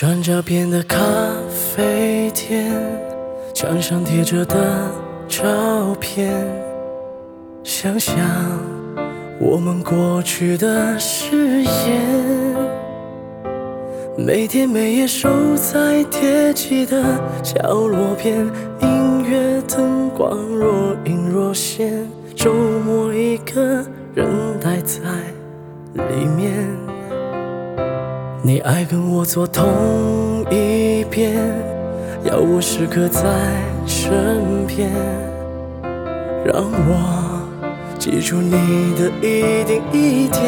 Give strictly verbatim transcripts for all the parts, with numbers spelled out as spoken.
转角边的咖啡店，墙上贴着的照片，想想我们过去的誓言，每天每夜守在铁骑的角落边，音乐灯光若隐若现，周末一个人待在里面。你爱跟我坐同一边，要我时刻在身边，让我记住你的一点一点。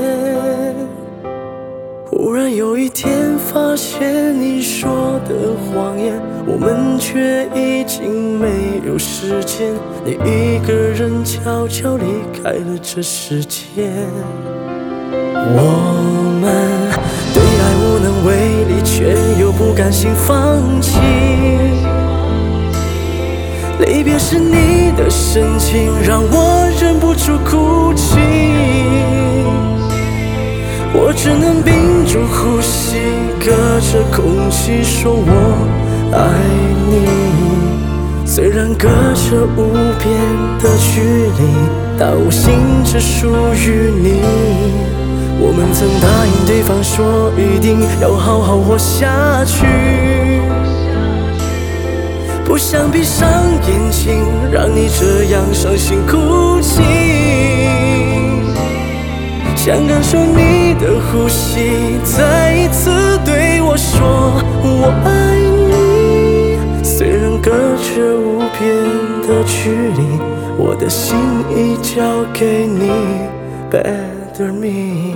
忽然有一天发现你说的谎言，我们却已经没有时间，你一个人悄悄离开了这世界。我们对爱无能为力，却又不甘心放弃。离别时你的深情让我忍不住哭泣，我只能屏住呼吸，隔着空气说我爱你。虽然隔着无边的距离，但我心只属于你。我们曾答应对方说一定要好好活下去，不想闭上眼睛让你这样伤心哭泣，想感受你的呼吸，再一次对我说我爱你。虽然隔着无边的距离，我的心已交给你 Better me。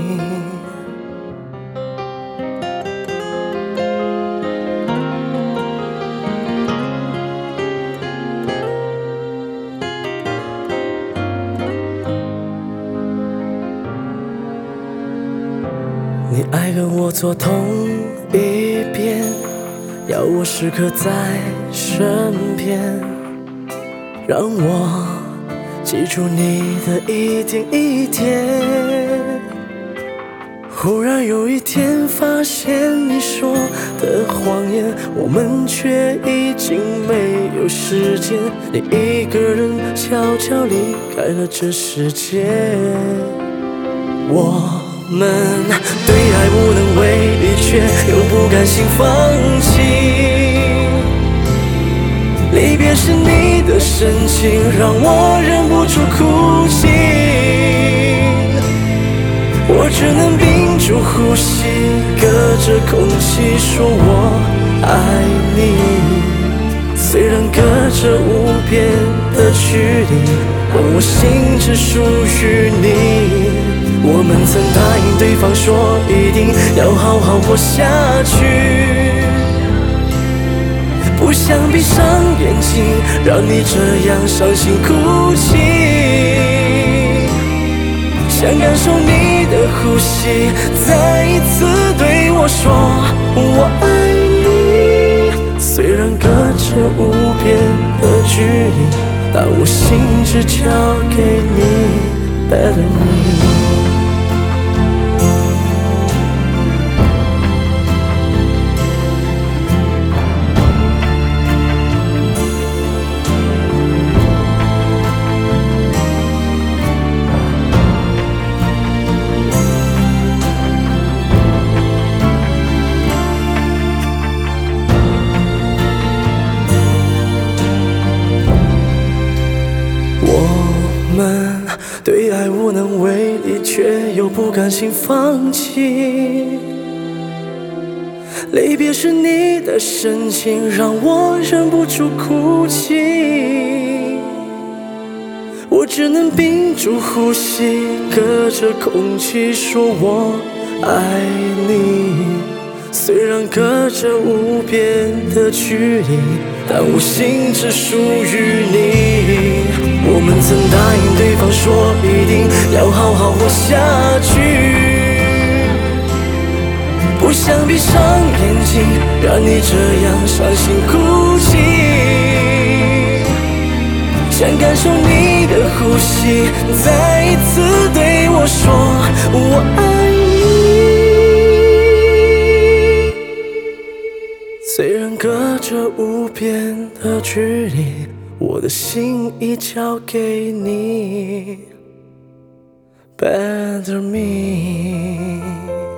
你爱跟我坐同一边，要我时刻在身边，让我记住你的一点一点。忽然有一天发现你说的谎言，我们却已经没有时间，你一个人悄悄离开了这世界。我们对爱无能为力，却又不甘心放弃。离别时你的深情让我忍不住哭泣，我只能屏住呼吸，隔着空气说我爱你。虽然隔着无边的距离，但我心只属于你。我们曾答应对方说一定要好好活下去，不想闭上眼睛让你这样伤心哭泣，想感受你的呼吸，再一次对我说我爱你。虽然隔着无边的距离，但我心只交给你 Better me。我们对爱无能为力，却又不甘心放弃。离别时你的深情让我忍不住哭泣，我只能屏住呼吸，隔着空气说我爱你。虽然隔着无边的距离，但我心只属于你。我们曾答应对方说一定要好好活下去，不想闭上眼睛让你这样伤心哭泣，想感受你的呼吸，再一次对我说我爱你。 隔着无边的距离，我的心已交给你 Better me。